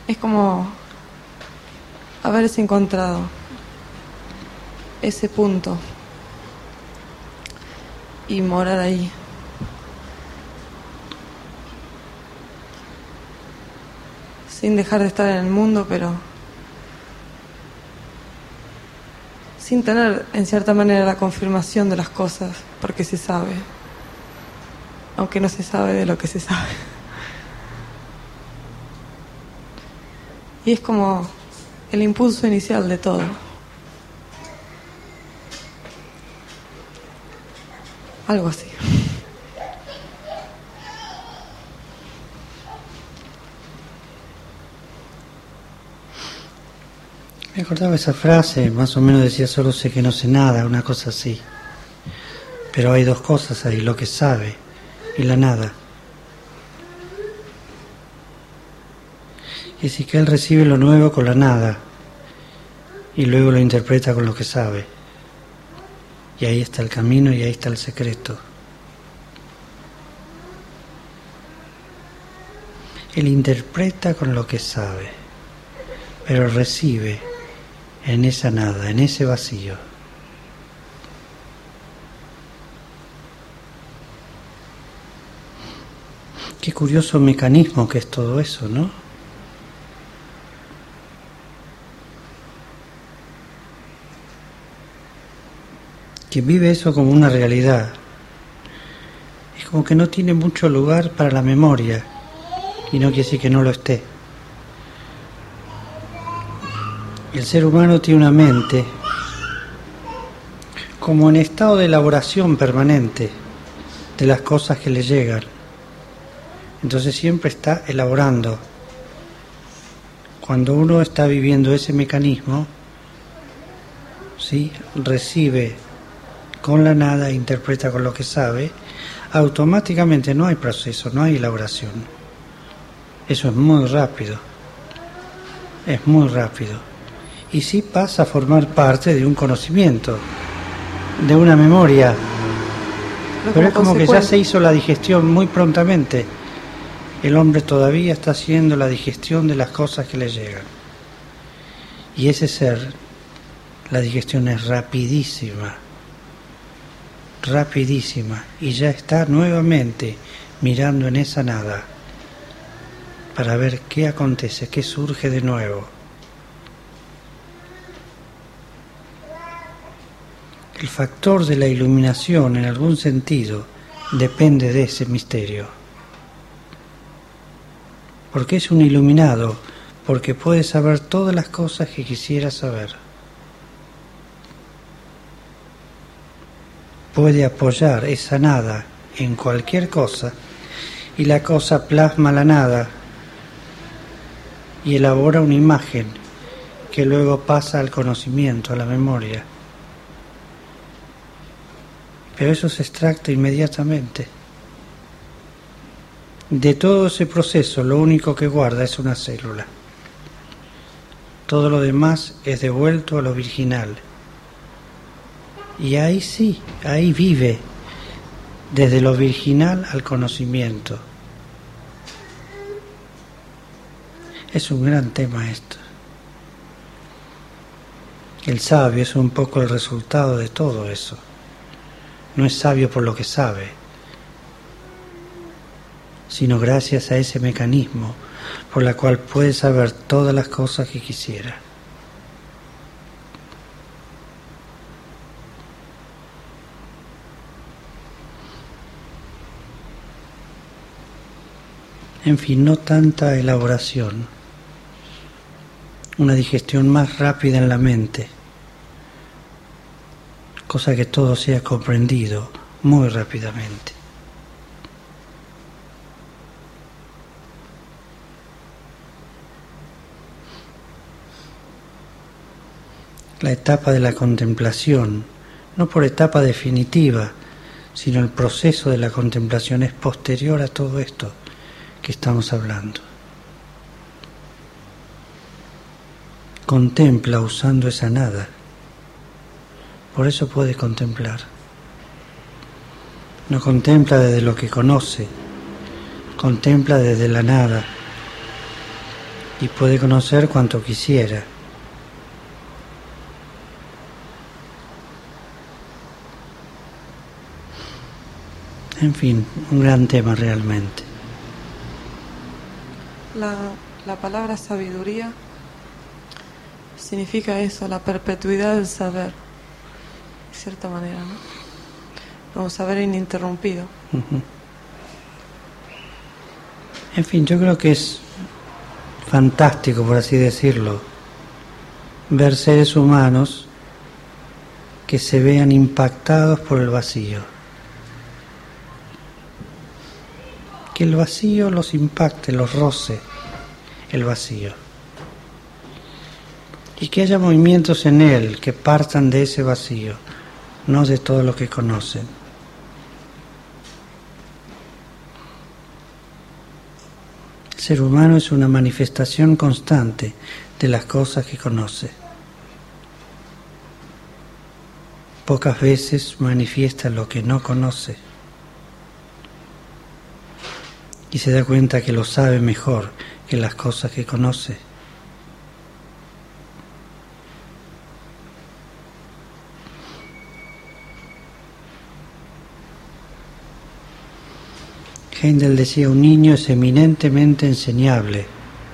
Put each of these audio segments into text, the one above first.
Es como haberse encontrado ese punto y morar ahí. Sin dejar de estar en el mundo, pero sin tener, en cierta manera, la confirmación de las cosas, porque se sabe, aunque no se sabe de lo que se sabe. Y es como el impulso inicial de todo. Algo así. Me acordaba esa frase, más o menos decía: solo sé que no sé nada, una cosa así. Pero hay dos cosas ahí, lo que sabe y la nada. Y sí que él recibe lo nuevo con la nada y luego lo interpreta con lo que sabe. Y ahí está el camino y ahí está el secreto. Él interpreta con lo que sabe, pero recibe en esa nada, en ese vacío. Qué curioso mecanismo que es todo eso, ¿no? Quien vive eso como una realidad, es como que no tiene mucho lugar para la memoria, y no quiere decir que no lo esté. El ser humano tiene una mente como en estado de elaboración permanente de las cosas que le llegan. Entonces siempre está elaborando. Cuando uno está viviendo ese mecanismo, ¿sí?, recibe con la nada, interpreta con lo que sabe, automáticamente no hay proceso, no hay elaboración. Eso es muy rápido. Es muy rápido. Y sí pasa a formar parte de un conocimiento, de una memoria. Pero es como que ya se hizo la digestión muy prontamente. El hombre todavía está haciendo la digestión de las cosas que le llegan. Y ese ser, la digestión es rapidísima. Rapidísima. Y ya está nuevamente mirando en esa nada para ver qué acontece, qué surge de nuevo. El factor de la iluminación, en algún sentido, depende de ese misterio. ¿Por qué es un iluminado? Porque puede saber todas las cosas que quisiera saber. Puede apoyar esa nada en cualquier cosa y la cosa plasma la nada y elabora una imagen que luego pasa al conocimiento, a la memoria. Pero eso se extracta inmediatamente. De todo ese proceso, lo único que guarda es una célula. Todo lo demás es devuelto a lo virginal. Y ahí sí, ahí vive, desde lo virginal al conocimiento. Es un gran tema esto. El sabio es un poco el resultado de todo eso. No es sabio por lo que sabe, sino gracias a ese mecanismo por la cual puede saber todas las cosas que quisiera. En fin, no tanta elaboración, una digestión más rápida en la mente, cosa que todo sea comprendido muy rápidamente. La etapa de la contemplación, no por etapa definitiva, sino el proceso de la contemplación es posterior a todo esto que estamos hablando. Contempla usando esa nada. Por eso puede contemplar. No contempla desde lo que conoce, contempla desde la nada. y puede conocer cuanto quisiera. En fin, un gran tema realmente. La palabra sabiduría significa eso, la perpetuidad del saber, de cierta manera, ¿no? Como saber ininterrumpido. Uh-huh. En fin, yo creo que es fantástico, por así decirlo, ver seres humanos que se vean impactados por el vacío. Que el vacío los impacte, los roce, el vacío. Y que haya movimientos en él que partan de ese vacío, no de todo lo que conocen. El ser humano es una manifestación constante de las cosas que conoce. Pocas veces manifiesta lo que no conoce. Y se da cuenta que lo sabe mejor que las cosas que conoce. Heindel decía, un niño es eminentemente enseñable.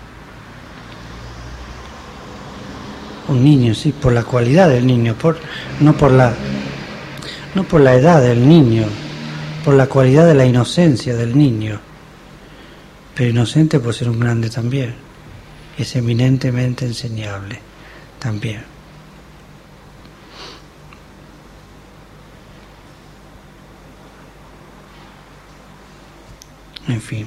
Un niño, sí, por la cualidad del niño, no por la edad del niño, por la cualidad de la inocencia del niño. Pero inocente puede ser un grande también. Es eminentemente enseñable también. En fin.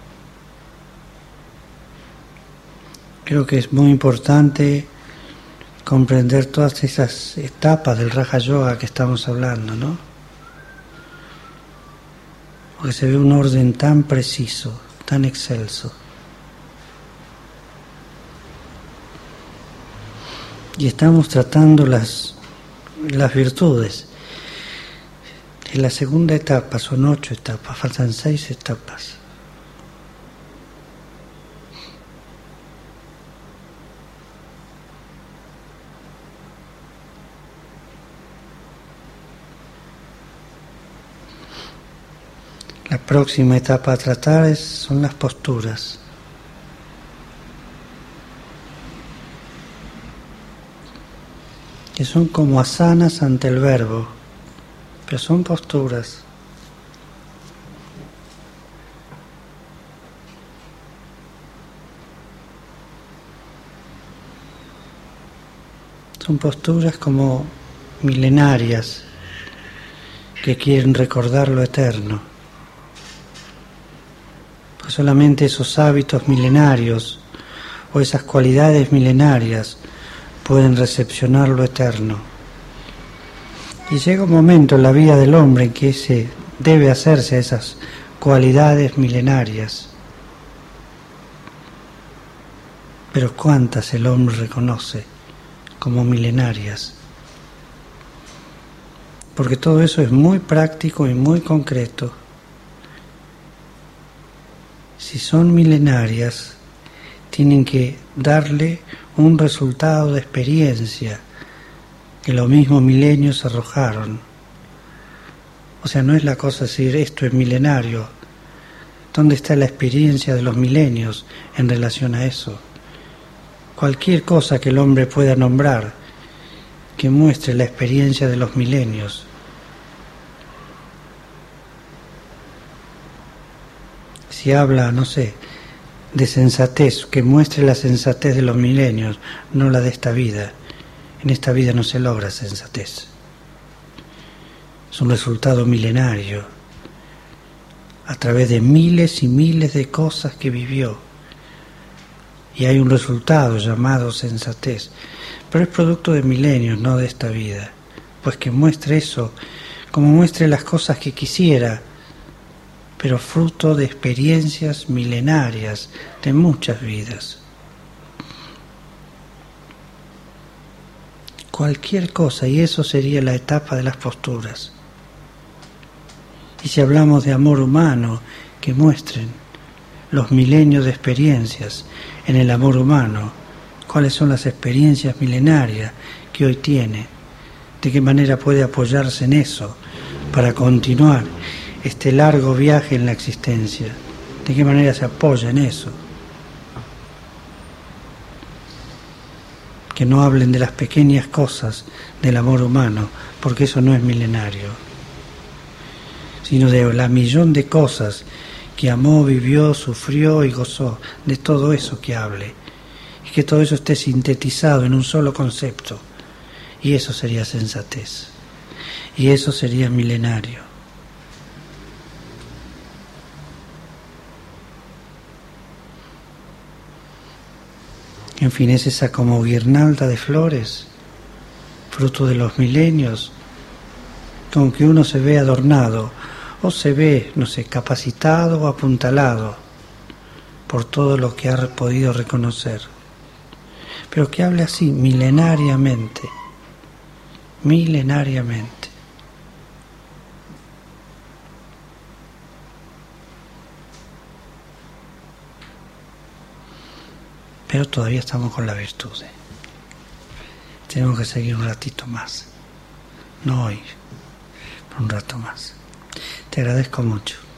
Creo que es muy importante comprender todas esas etapas del Raja Yoga que estamos hablando, ¿no? Porque se ve un orden tan preciso, tan excelso. Y estamos tratando las virtudes. En la segunda etapa, son 8 etapas, faltan 6 etapas. La próxima etapa a tratar son las posturas. Que son como asanas ante el verbo, pero son posturas. Son posturas como milenarias que quieren recordar lo eterno. Pues solamente esos hábitos milenarios o esas cualidades milenarias pueden recepcionar lo eterno. Y llega un momento en la vida del hombre en que se debe hacerse a esas cualidades milenarias. Pero ¿cuántas el hombre reconoce como milenarias? Porque todo eso es muy práctico y muy concreto. Si son milenarias, tienen que darle un resultado de experiencia que los mismos milenios arrojaron. O sea, no es la cosa decir esto es milenario. ¿Dónde está la experiencia de los milenios en relación a eso? Cualquier cosa que el hombre pueda nombrar que muestre la experiencia de los milenios. Si habla, no sé, de sensatez, que muestre la sensatez de los milenios, no la de esta vida. En esta vida no se logra sensatez. Es un resultado milenario, a través de miles y miles de cosas que vivió. Y hay un resultado llamado sensatez, pero es producto de milenios, no de esta vida. Pues que muestre eso, como muestre las cosas que quisiera, pero fruto de experiencias milenarias de muchas vidas. Cualquier cosa, y eso sería la etapa de las posturas. Y si hablamos de amor humano, que muestren los milenios de experiencias en el amor humano, cuáles son las experiencias milenarias que hoy tiene, de qué manera puede apoyarse en eso para continuar este largo viaje en la existencia, de qué manera se apoya en eso. Que no hablen de las pequeñas cosas del amor humano, porque eso no es milenario, sino de la millón de cosas que amó, vivió, sufrió y gozó, de todo eso que hable, y que todo eso esté sintetizado en un solo concepto, y eso sería sensatez, y eso sería milenario. En fin, es esa como guirnalda de flores, fruto de los milenios, con que uno se ve adornado, o se ve, no sé, capacitado o apuntalado por todo lo que ha podido reconocer. Pero que hable así, milenariamente, milenariamente. Pero todavía estamos con la virtud. Tenemos que seguir un ratito más. No hoy, pero un rato más. Te agradezco mucho.